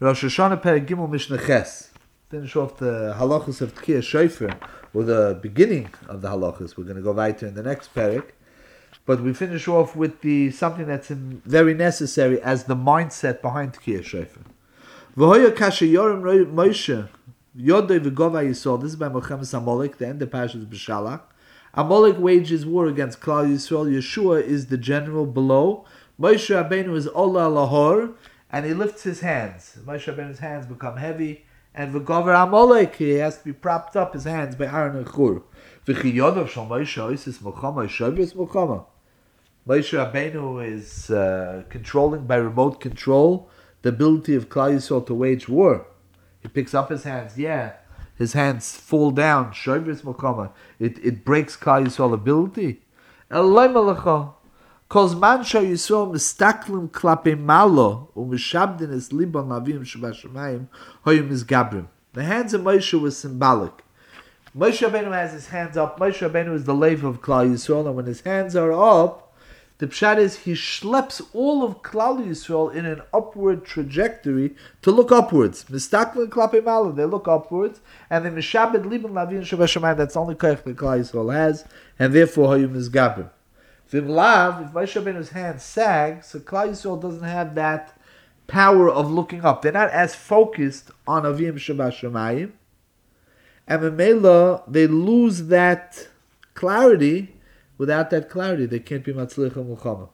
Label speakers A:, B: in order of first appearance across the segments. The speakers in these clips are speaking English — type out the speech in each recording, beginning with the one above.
A: Rosh Hashanah Perek Gimel Mishnah Ches. Finish off the halachas of Tkiyah Shofar, or the beginning of the halachas. We're going to go weiter in the next Perek. But we finish off with something that's very necessary as the mindset behind Tkiyah Shofar. V'hoya kasha yorim Moshe Yodoi v'gova Yisrael. This is by Melchemes Amalek, the end of Parshas B'Shalach. Amalek wages war against Klal Yisrael. Yeshua is the general below. Moshe Rabbeinu is Ola Lahor, and he lifts his hands. Moshe Rabbeinu's hands become heavy, and v'gover Amalek, he has to be propped up, his hands by Aaron and Chur. V'chi Yodov shal Moshe oisis Melchama Yishavris Melchama. Moshe Rabbeinu is controlling by remote control the ability of Klal Yisrael to wage war. He picks up his hands, his hands fall down, Shavris Melchama. It breaks Klal Yisrael ability. Eloi Melecha. Kozman sha Yisrael mistaklim klape malo u'mishabdin es libon lavim shebashamayim hoyim misgabrim. The hands of Moshe was symbolic. Moshe Rabbeinu has his hands up. Moshe Rabbeinu is the lev of Klal Yisrael, and when his hands are up, the pshat is he schleps all of Klal Yisrael in an upward trajectory to look upwards. Mistaklim klape malo, they look upwards, and the mishabed libon lavim shebashamayim, that's the only koach that Klal Yisrael has, and therefore hoyim misgabrim. If Moshe Rabbeinu's hands sag, so Klal Yisrael doesn't have that power of looking up. They're not as focused on Avim Shabashamayim. And Memela, they lose that clarity. Without that clarity, they can't be Matzlicha Mulchama.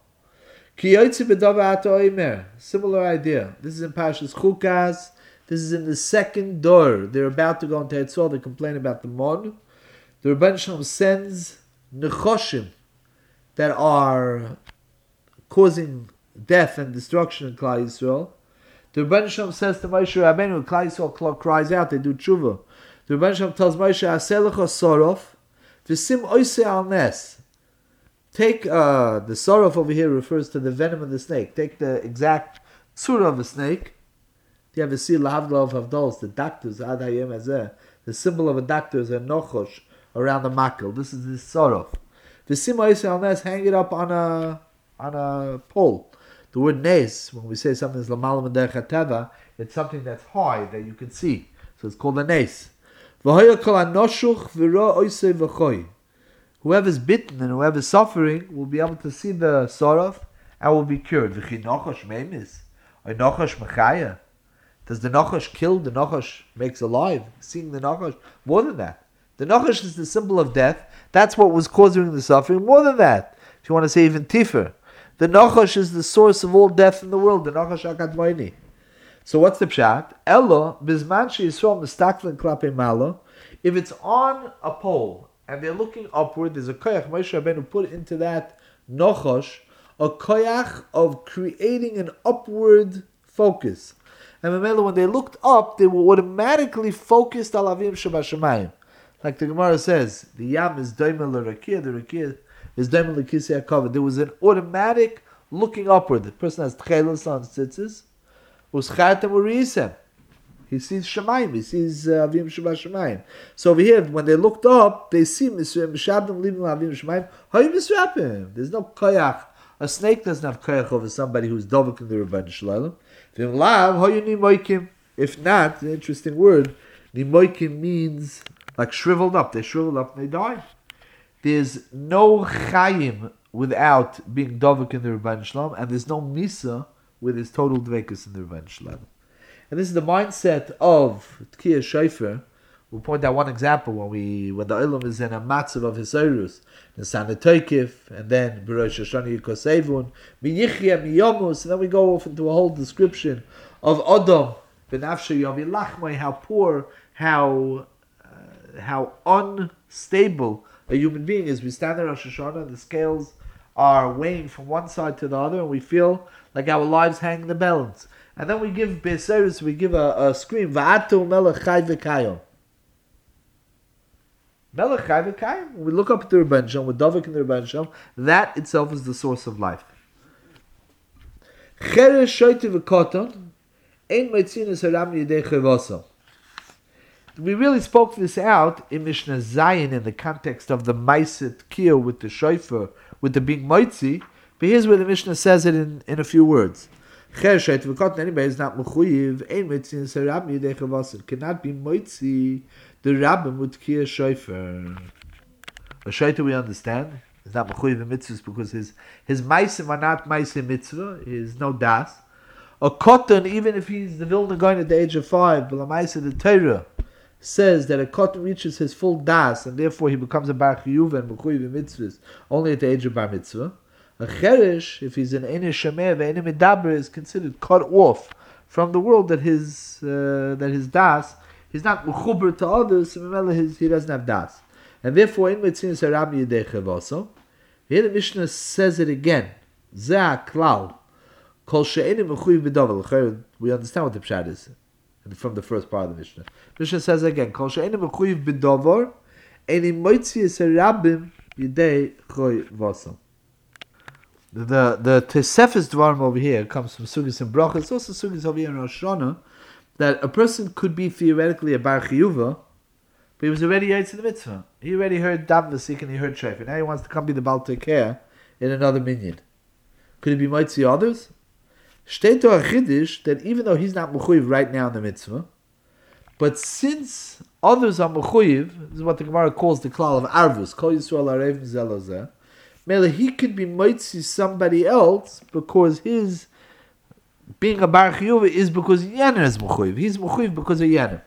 A: Similar idea. This is in Parshas Chukas. This is in the second door. They're about to go into Etzor. They complain about the Mon. The Rebbeinu Shalom sends Nechoshim that are causing death and destruction in Klal Yisrael. The Rebbeinu Shalom says to Moshe Rabbeinu, Klal Yisrael cries out, they do tshuva. The Rebbeinu Shalom tells Moshe, Aselecha sorof, v'sim oise al nes. Take, the sorof over here refers to the venom of the snake. Take the exact tzura of a snake. You have a seal of Havdalos, the doctors, Ad Hayom Hazeh. The symbol of a doctor is a nochosh around the makel. This is the sorof. The Sima Yisrael Nes, hang it up on a pole. The word Nes, when we say something is Lamalam and Derech HaTeva, it's something that's high, that you can see. So it's called a Nes. Whoever's bitten and whoever's suffering will be able to see the sorrow and will be cured. Does the Nachash kill? The Nachash makes alive. Seeing the Nachash, more than that. The Nachash is the symbol of death. That's what was causing the suffering. More than that, if you want to say even Tifer, the Nachash is the source of all death in the world. The Nachash Akadmoini. So what's the pshat? Elo bizman sheYisrael mistaklen klape malo. If it's on a pole and they're looking upward, there's a koyach Moshe Rabbeinu put into that Nachash, a koyach of creating an upward focus. And remember, when they looked up, they were automatically focused al avim shabashamayim. Like the Gemara says, the yam is daimel l'rakiyah, the rakiyah is daimel l'kisei hakavod. There was an automatic looking upward. The person has tchelas on tzitzis, uschatem u'riisem. He sees shamayim, he sees avim shabashamayim. So over here, when they looked up, they see mishabdim living avim shabashamayim. How you misrapim? There's no koyach. A snake doesn't have koyach over somebody who's dovek in the Rebbeinu Shalom. If not, the interesting word, nimoikim means like shriveled up. They shriveled up and they die. There's no chayim without being dovek in the Rebbeinu Shalom, and there's no misa with his total dvekus in the Rebbeinu Shalom. And this is the mindset of Tkiyah Shofar. We'll point out one example when the Olam is in a matzav of Hisayrus, the Sanatoykif, and then B'Rosh Hashanah Yikosevun, Miyichya, Miyomus, and then we go off into a whole description of Adam, B'nafshe Yavi Lachmai, how poor, how unstable a human being is. We stand there Rosh Hashanah, and the scales are weighing from one side to the other, and we feel like our lives hang in the balance. And then we give B'Hisayrus, we give a scream, Va'atu Melech Chai V'Kayom. Melech Chai V'Kayim. When we look up at the Rebbeinu Shalom, with Dovek in the Rebbeinu Shalom, that itself is the source of life. Cheresh shoyti v'koton, ein meitzinus haram yidei chevasa. We really spoke this out in Mishnah Zayin in the context of the Maiset Kiyah with the Shofar, with the being Moitzi, but here's where the Mishnah says it in a few words. Chereshet v'kot anybody is not mechuyev. Ein mitzi in serabim yidei chavasim. Cannot be moitzi the rabbim with kiyah shofar. A shofar we understand is not mechuyev in mitzvahs because his meisim are not meisim mitzvah. He is no das. A cotton, even if he's the Vilna going at the age of 5, but the meisim the Torah says that a cotton reaches his full das and therefore he becomes a bar chiyuv and mechuyev in mitzvahs only at the age of bar mitzvah. A cheresh, if he's an ene shemeh ve'ene medaber, is considered cut off from the world that his das, he's not mechuber to others, so he doesn't have das. And therefore, in mitzvah sarabim yidei chavaso, here the Mishnah says it again. Zeh klal kol she'ene mechuyev b'davar. We understand what the pshat is from the first part of the Mishnah. Mishnah says again, kol she'ene mechuyev b'davar, ene moitzi sarabim yidei chavaso. The Tosefes Dvarim over here comes from Sugis and Brachos, also Sugis over here in Rosh Hashanah, that a person could be theoretically a Bar Chiyuva, but he was already Yaitz in the Mitzvah. He already heard Dav Vasik and he heard Shreif. Now he wants to come be the Baal Tekeh in another minyan. Could he be Moitzi others? Steht to a Chiddush that even though he's not Mechuyev right now in the Mitzvah, but since others are Mechuyev, this is what the Gemara calls the Klal of Arvus, Kol Yisrael Arev Zelozeh, he could be moitzi somebody else because his being a bar chiyuv is because Yener is mechuyev. He's mechuyev because of Yener.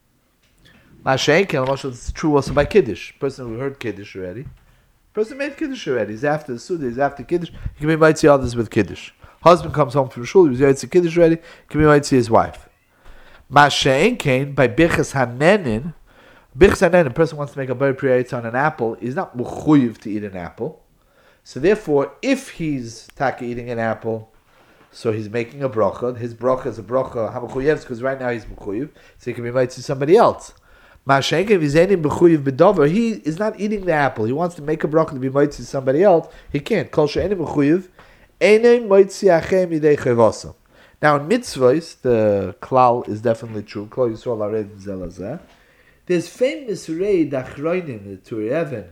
A: It's true also by Kiddush. Person who heard Kiddush already. Person made Kiddush already. He's after the Suda, he's after Kiddush. He can be moitzi others with Kiddush. Husband comes home from shul, he was moitzi Kiddush already. He can be moitzi his wife. Mashen came by Birchas Hanenin. Birchas Hanenin, a person wants to make a bar priyatz on an apple. He's not mechuyev to eat an apple. So therefore, if he's taka eating an apple, so he's making a bracha. His bracha is a bracha hamachuyevs because right now he's mechuyev, so he can be made to somebody else. Mashenk, if he's eating mechuyev b'dover, he is not eating the apple. He wants to make a bracha to be made to somebody else. He can't. Kol she'enim mechuyev, enim moitzi achem yidei chayvasa. Now in mitzvahs, the klal is definitely true. Kol Yisrael arev zelazeh. There's famous rei dachroinim, the Turei Even,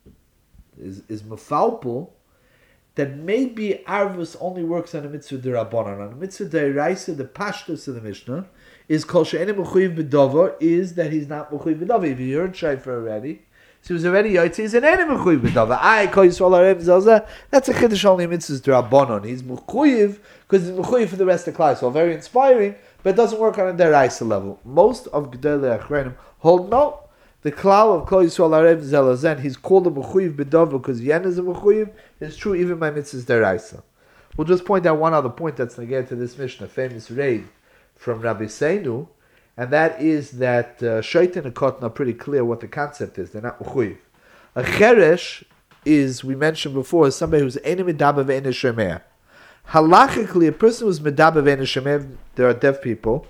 A: is mefalpul that maybe Arvus only works on a mitzvah d'Rabbanan. On a mitzvah d'Oraisa, the pashtus of the Mishnah is kol she'enim mechuyev b'dover, is that he's not mechuyev b'dover. If you heard Shaifer already, so he was already yotzi, he's an enim mechuyev b'dover. I kol Yisrael arev zelzeh. That's a chiddush only mitzvahs d'Rabbanan. He's mechuyev because he's mechuyev for the rest of the class. So very inspiring, but it doesn't work on a d'Oraisa level. Most of Gedolei Achronim hold no. The klal of Kol Yisrael Arev Zelazen, he's called a mechuyev b'dov because Yen is a mechuyev, is true even by mitzvahs deraisa. We'll just point out one other point that's negated to this Mishnah, famous raid from Rabbi Seinu, and that is that Shaitan and Cotton are pretty clear what the concept is. They're not mechuyev. A cheresh is, we mentioned before, is somebody who's ene medaber ve'ene shomea. Halachically, a person who's medaber ve'ene shomea, there are deaf people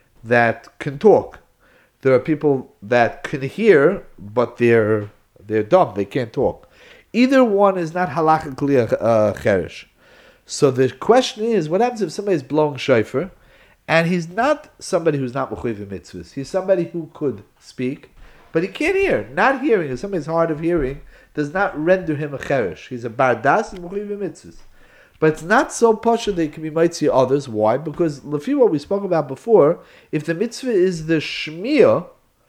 A: that can talk. There are people that can hear, but they're dumb. They can't talk. Either one is not halachically a cheresh. So the question is, what happens if somebody is blowing shofar, and he's not somebody who's not mechuyev in mitzvahs? He's somebody who could speak, but he can't hear. Not hearing, if somebody's hard of hearing, does not render him a cheresh. He's a bardas and mechuyev in mitzvahs. But it's not so posh that he can be mitzvah others. Why? Because lefi what we spoke about before, if the mitzvah is the shmiyah,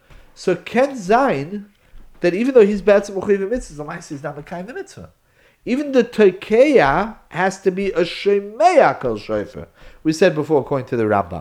A: so ken zayin that even though he's bad to mechuyev mitzvahs, the ma'aseh is not mekayim the mitzvah. Even the tekeya has to be a shemeya kol shofar. We said before, according to the Rambam.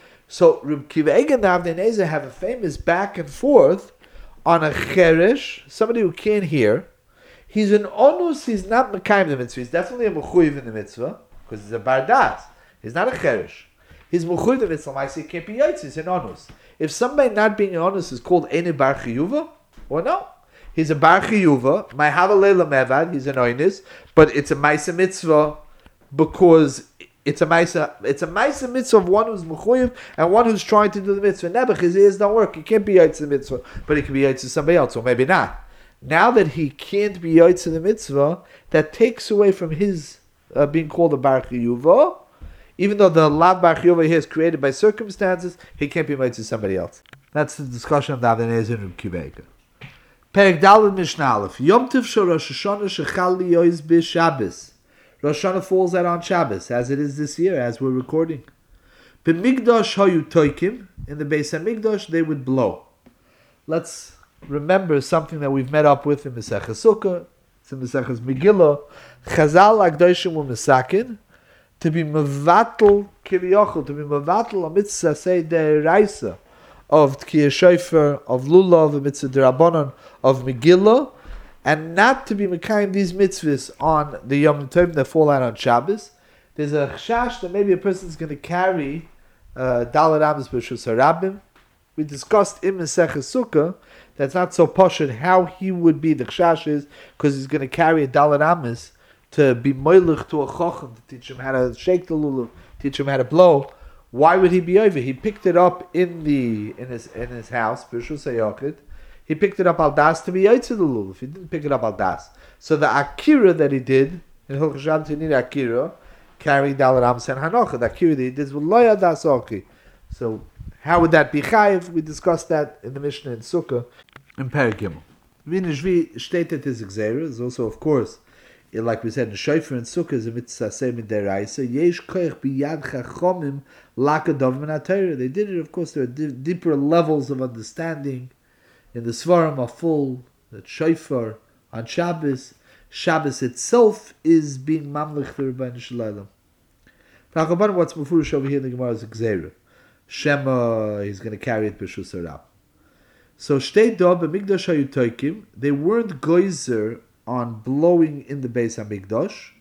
A: So Reb Kiva Eiger and Avnei Nezer have a famous back and forth on a cheresh, somebody who can't hear. He's an onus, he's not mekayim the mitzvah. He's definitely a mechuyev in the mitzvah, because he's a bardas. He's not a cheresh. He's mechuyev in the mitzvah, I say, can't be yaitz, he's an onus. If somebody not being an onus is called ene bar chiyuva, or no. He's a bar chiyuva, my havalei mevad, he's an onus, but it's a ma'aseh mitzvah, because it's a ma'aseh mitzvah of one who's mechuyev, and one who's trying to do the mitzvah. Nebuch, his ears don't work, he can't be yaitz in the mitzvah, but he can be yaitz to somebody else, or maybe not. Now that he can't be yaitz in the mitzvah, that takes away from his being called a bar chiyuva. Even though the lav bar chiyuva here is created by circumstances, he can't be yaitz to somebody else. That's the discussion of the Avnei Nezer and Reb Kiva Eiger. Perek Daled Mishnah Aleph. Yom Tov shel Rosh Hashanah shechal liyois b'Shabbos. Rosh Hashanah falls out on Shabbos, as it is this year, as we're recording. B'migdash hayu toikim, in the Beis HaMikdash they would blow. Let's remember something that we've met up with in Masechah Sukkah, it's in Masechah Megillah. Chazal Agdoshim were Mesakin, to be mevatel kiviyachol, to be mevatel a mitzvah say deraisa of Tkiyah Shofar, of Lulav, a mitzvah derabanan, of Megillah, and not to be mekayim these mitzvahs on the Yom Tov that fall out on Shabbos. There's a chashash that maybe a person is going to carry Daled Amos B'Reshus HaRabim. We discussed in Masechah Sukkah that's not so poshut how he would be. The chashash is because he's going to carry a Daled Amos to be moilich to a chochem, to teach him how to shake the lulav, teach him how to blow. Why would he be over? He picked it up in his house, B'Reshus HaYachid. He picked it up al das to be yaitz the lulav. He didn't pick it up al das. So the akira that he did in Hilchos Shabbos, he needed akira, carrying Daled Amos and Hanocha. The akira that he did was lo yadas oki. So how would that be chayiv? We discussed that in the Mishnah in Sukkah in Perek Gimel. Vinishvi stated his exera is also, of course, like we said, in Shofar and Sukkah is a mitzvah say midiraisa. Yesh koich biyad chachomim lakadav min haTorah. They did it. Of course, there are deeper levels of understanding. In the Svarim are full that Shofar on Shabbos. Shabbos itself is being mamlich the Rebbeinu Shalom. Ta'akaban, what's mefurish over here in the Gemara is Gzeira. Shema, he's going to carry it b'Reshus HaRab. So shtei do b'migdash hayu toikim. They weren't goizer on blowing in the Beis HaMikdash,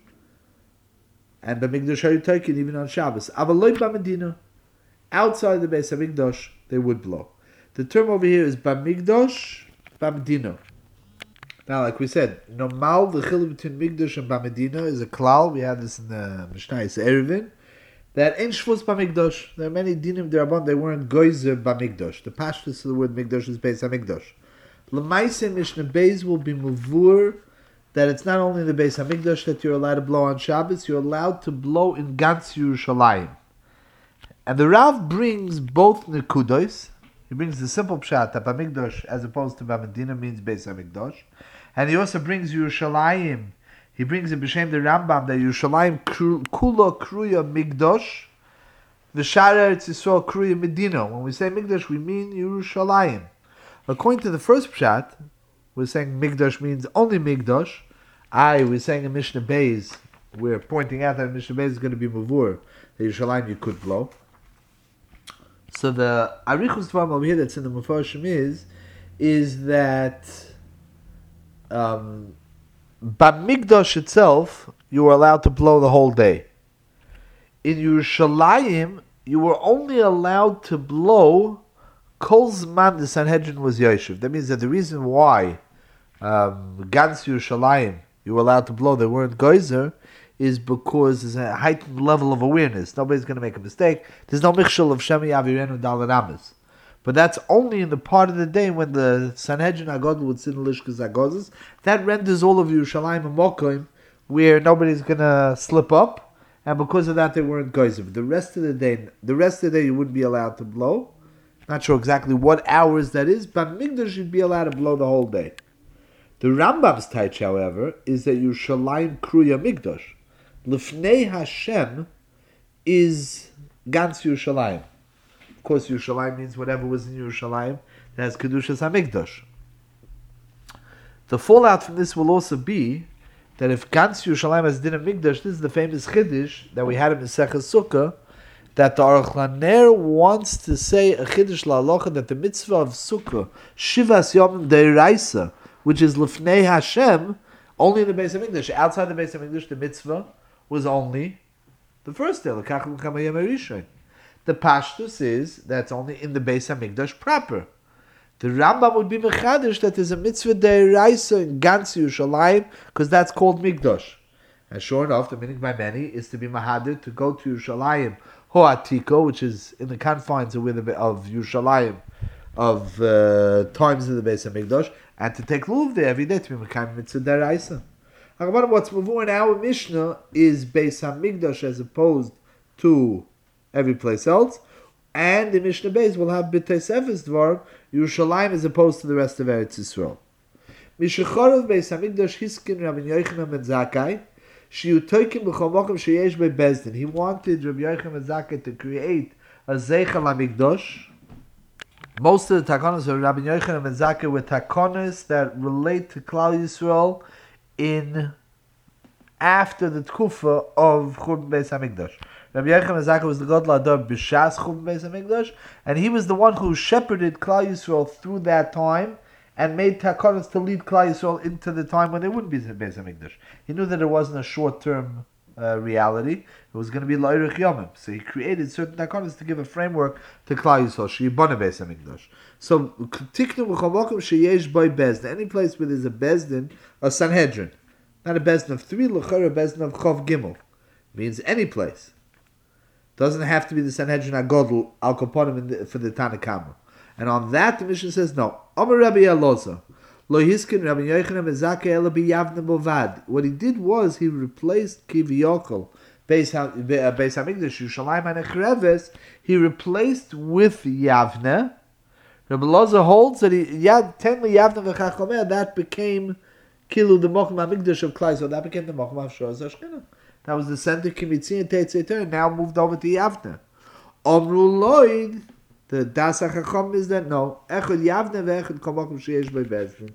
A: and b'migdash hayu toikim even on Shabbos. Aval loy b'Medina. Outside the Beis HaMikdash, they would blow. The term over here is b'migdash, b'Medina. Now, like we said, normal the chiluk between Migdash and Bamedina is a klal. We had this in the Mishnah Eruvin. That in Shvus Bamigdash, there are many dinim derabon. They weren't goizer Bamigdash. The pashtus of the word Migdash is Beis HaMikdash. L'maiseh Mishnah Beis will be muvur that it's not only in the Beis HaMikdash that you're allowed to blow on Shabbos. You're allowed to blow in Gans Yerushalayim. And the Rav brings both nekudos. He brings the simple pshat that Bamigdash, as opposed to Bamedina, means Beis HaMikdash. And he also brings Yerushalayim. He brings in B'Shem the Rambam that Yerushalayim kula kruya Migdash, v'shar Eretz Yisrael kruya Medina. When we say Migdash, we mean Yerushalayim. According to the first pshat, we're saying Migdash means only Migdash. We're saying in Mishnah Beis, we're pointing out that Mishnah Beis is going to be Mavur, that Yerushalayim you could blow. So the Arichus Dvarim over here that's in the Mefarshim is that Bamigdash itself, you were allowed to blow the whole day. In Yerushalayim, you were only allowed to blow Kol Zman the Sanhedrin was Yoshev. That means that the reason why Gans Yerushalayim you were allowed to blow, they weren't Geyser, is because there's a heightened level of awareness. Nobody's going to make a mistake. There's no mixture of Shemi Avirenu Daled Amos. But that's only in the part of the day when the Sanhedrin Agadol would sit in Lishkas Agozes. That renders all of Yerushalayim and Mokoim where nobody's going to slip up. And because of that, they weren't Geyser. But the rest of the day you wouldn't be allowed to blow. Not sure exactly what hours that is, but Migdash you'd be allowed to blow the whole day. The Rambam's taich, however, is that Yerushalayim Kruya Migdash. Lifnei Hashem is Gans Yerushalayim. Of course, Yerushalayim means whatever was in Yerushalayim that has Kedushas HaMikdash. The fallout from this will also be that if Gans Yerushalayim has Din HaMikdash, this is the famous Chiddush that we had in Masechah Sukkah, that the Aruch LaNer wants to say a Chiddush LaHalacha that the mitzvah of Sukkah, Shivas Yomim Deiraisa, which is Lifnei Hashem, only in the Beis HaMikdash. Outside the Beis HaMikdash, the mitzvah was only the first day. The pashtus is that's only in the Beis HaMikdash proper. The Rambam would be mechadish that there's a mitzvah deiraisa in Gans Yerushalayim because that's called Mikdash. And sure enough, the meaning by many is to be mahadir to go to Yerushalayim Ho'atiko, which is in the confines of Yerushalayim of times in the Beis HaMikdash, and to take lulav there every day to be mekayim mitzvah deiraisa. What's mavur in our Mishnah is Beis HaMikdash as opposed to every place else, and the Mishnah Beis will have B'tei Sefes Dvar Yerushalayim as opposed to the rest of Eretz Yisrael. Mishachorav Beis HaMikdash Hiskin Rabbi Yochanan ben Zakkai Shiu toikim b'chol mokum sheyesh bezdin. He wanted Rabbi Yochanan ben Zakkai to create a zeichel hamikdash. Most of the takonos of Rabbi Yochanan ben Zakkai were takonos that relate to Klal Yisrael in after the tkufa of Churban Beis Hamikdash. Rabbi Yochanan ben Zakkai was the Gadol Ador b'shas Churban Beis Hamikdash, and he was the one who shepherded Klal Yisrael through that time and made takonos to lead Klal Yisrael into the time when there wouldn't be Beis Hamikdash. He knew that it wasn't a short-term reality. It was going to be L'Orech Yomim. So he created certain takonos to give a framework to Klal Yisrael. She'ibana Beis Hamikdash. So tiknu b'chol sheyesh by bezdin. Any place where there's a bezdin, a Sanhedrin, not a bezdin of 3, l'chara a bezdin of Chav Gimel, means any place. Doesn't have to be the Sanhedrin Agodl al Kaponim for the Tanakama. And on that the Mishnah says no. Amar Rabbi Elazar. Lo hiskin Rabbi Yochanan ben Zakkai ela biyavne bovad. What he did was he replaced Kiviyokol Beis Hamikdash Yerushalayim Hanechreves. He replaced with Yavne. Rabbi Elazar holds that tenli Yavne v'chachomer, that became Kilu the Mokum Hamikdash of Klai. So that became the Mokum of Shor Zashkina. That was the center Kimitzi and Teitzeter, now moved over to Yavne. Omru Loid. The Das HaChacham is that no. Echad Yavne ve'echad kol mokum sheyesh by bezdin.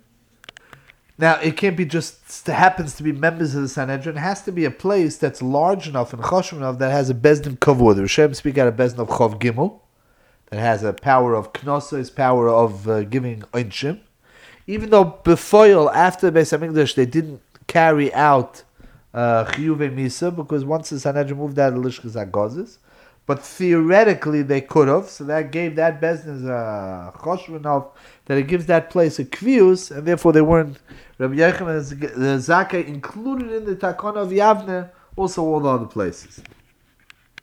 A: Now, it can't be just happens to be members of the Sanhedrin. It has to be a place that's large enough and choshev enough that has a bezdin kavod. The Rishonim speak out of bezdin of Chav Gimel, that has a power of knossos, power of giving onshim. Even though befoil after the Beis Hamikdash they didn't carry out chiyuvei misa, because once the Sanhedrin moved out of Lishkas HaGozes, but theoretically they could have, so that gave that business a choshev enough that it gives that place a kvius, and therefore they weren't. Rabbi Yochanan ben Zakkai included in the takon of Yavne also all the other places.